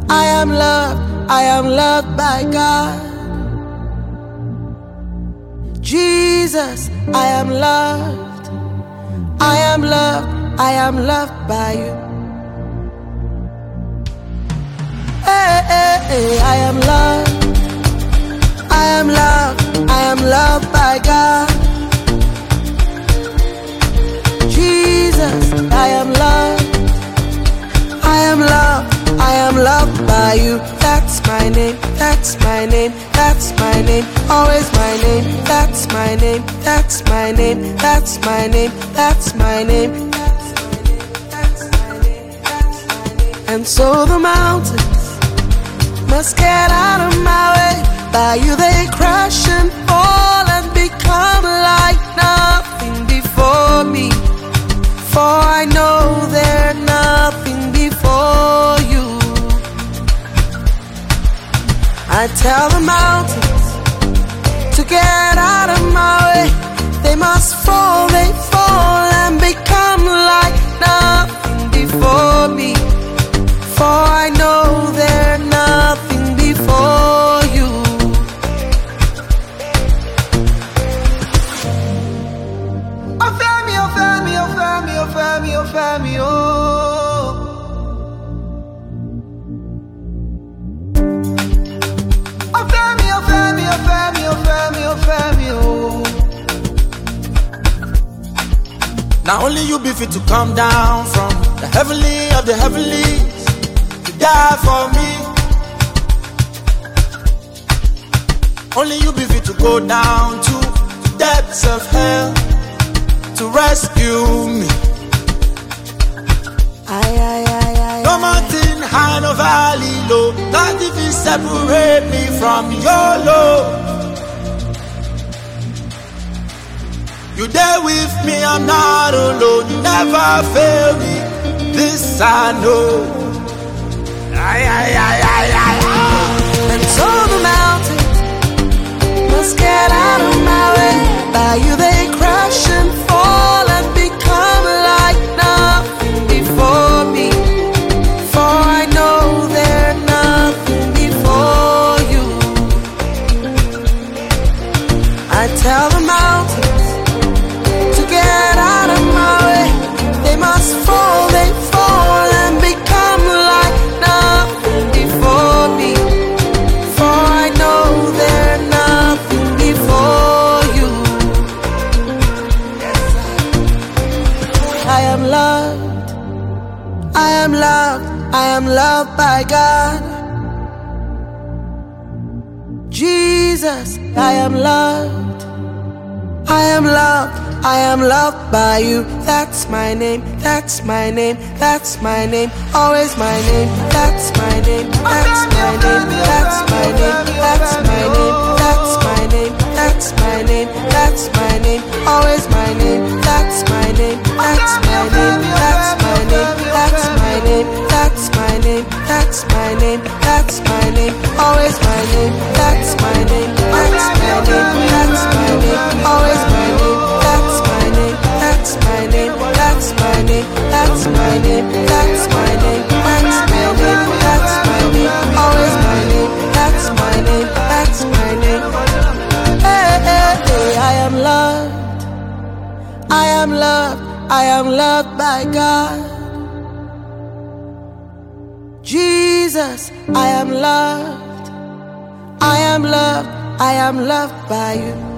I am loved, I am loved by God. Jesus, I am loved, I am loved, I am loved by you. Hey, hey, hey, I am loved, I am loved, I am loved by God. Jesus, I am loved, I am loved, I am loved by you. That's my name, that's my name, that's my name, always my name. That's my name, that's my name, that's my name, that's my name. And so the mountains must get out of my way. By you they crash and fall and become like nothing before me. For I know they're nothing before you. I tell the mountains to get out of my way. They must fall, they fall and become like nothing before me. For I know they're nothing before you. Oh, Femi, oh, Femi, oh, Femi, oh, Femi, oh, Femi, oh. Now only you be fit to come down from the heavenly of the heavenlies to die for me. Only you be fit to go down to the depths of hell to rescue me. No mountain high, no valley low, not if you separate me from your love. You there with me, I'm not alone. You never fail me, this I know. And so the mountains must get out of my way. By you they crash and fall and become like nothing before me. For I know they're nothing before you. I tell the mountains get out of my way. They must fall, they fall and become like nothing before me. For I know they're nothing before you. I am loved, I am loved, I am loved by God. Jesus, I am loved, I am loved, I am loved by you. That's my name, that's my name, that's my name, always my name. That's my name, that's my name, that's my name, that's my name, that's my name, that's my name, that's my name, always my name. That's my name, that's my name, that's my name, that's my name, that's my name, that's my name, that's my name, always my name. That's my name, that's my name, that's my name, always my name. That's my name, that's my name, that's my name, that's my name, that's my name, that's my name, that's my name, always my name. That's my name, that's my name. Hey, hey, hey, I am loved, I am loved, I am loved by God. Jesus, I am loved, I am loved, I am loved by you.